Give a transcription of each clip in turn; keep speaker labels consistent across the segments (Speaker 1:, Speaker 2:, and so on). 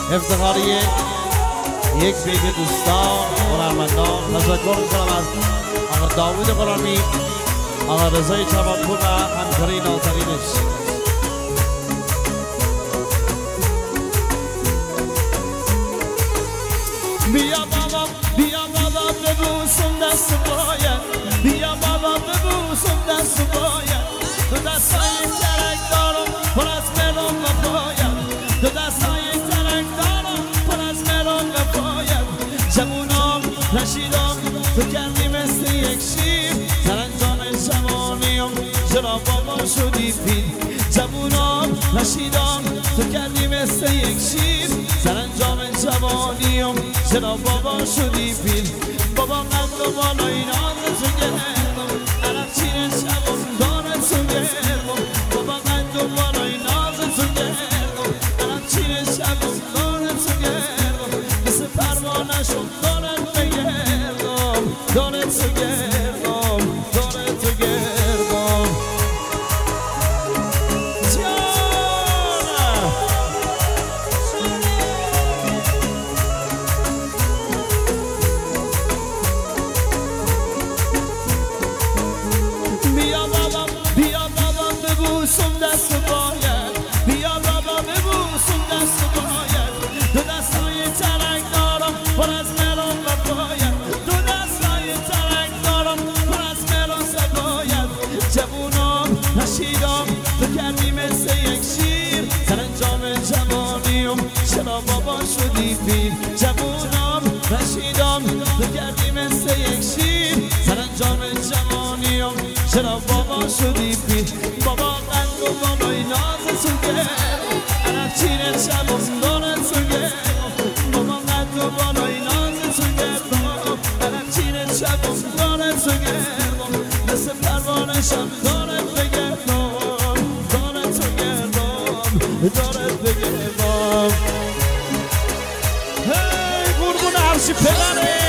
Speaker 1: افتخاری یک بیگ دوستان هنرمندان تشکر میکنم از آقا داوود غلامی، آقا رضای چمنپور و همکاری نازنینش. بیا بابا ببوسم دست باید، بیا بابا ببوسم دست باید، تو دستای ترک دارم پر از ملون و پاید، تو دستای ترک دارم پر از ملون و پاید. جوونام رشیدم تو کردی مثل یک شیر، سرانجام جوانیم چرا بابا شدی پیر. جوونام رشیدم تو کردی مثل یک شیر، سرانجام جوانیم چرا بابا شدی پیر. بابا قد و بالای ناز تو گردم، عرب چین شبم داره تو گردم. بابا قد و بالای ناز تو گردم، عرب چین شبم داره تو گردم. مثل پروانه شم داره تو گردم، داره تو گردم، داره تو گردم. ببوسم دست باید، بیا بابا ببوسم دست باید، دو دستای ترک دارم پر از ملون و پاید، دو دستای ترک دارم پر از ملون و پاید. جوونام رشیدم تو کردی مثل یک شیر، سرانجام جوانیم چرا بابا شدی پیر. جوونام رشیدم تو کردی مثل یک شیر، سرانجام جوانیم چرا بابا شدی پیر. بابا قند و بالای ناز تو گردم، عرب چین شبم داره تو گردم. بابا قند و بالای ناز تو گردم، عرب چین شبم داره تو گردم. مثل پروانه شم داره بگردم، داره تو گردم، داره بگردم. هی قربون عرشی پدره.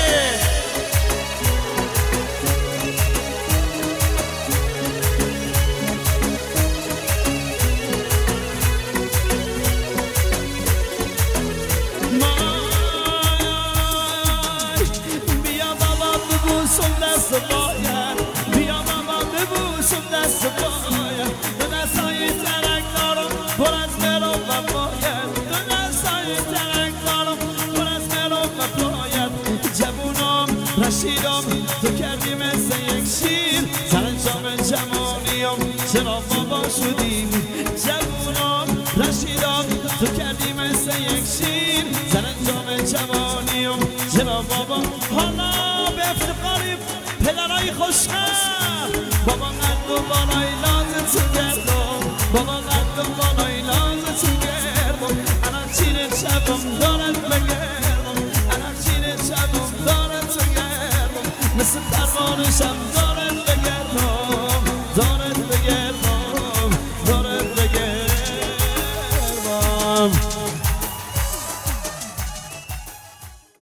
Speaker 1: دست باید، بیا بابا ببوسم دست باید، دو دستای ترک دارم پر از ملون و پاید، دو دستای ترک دارم پر از ملون و پاید. جوونام رشیدم تو کردی مثل یک شیر، سرانجام جوانیم چرا بابا شدی. جوونام رشیدم تو کردی مثل یک شیر، سرانجام جوانیم چرا بابا. حالا به افتخاری پدرای خوشخط، بابا قد و بالای ناز تو گردم، بابا قد و بالای ناز تو گردم. عرب چین شبم دارد بگردم، عرب چین شبم دارد تو گردم. مثل پروانه شم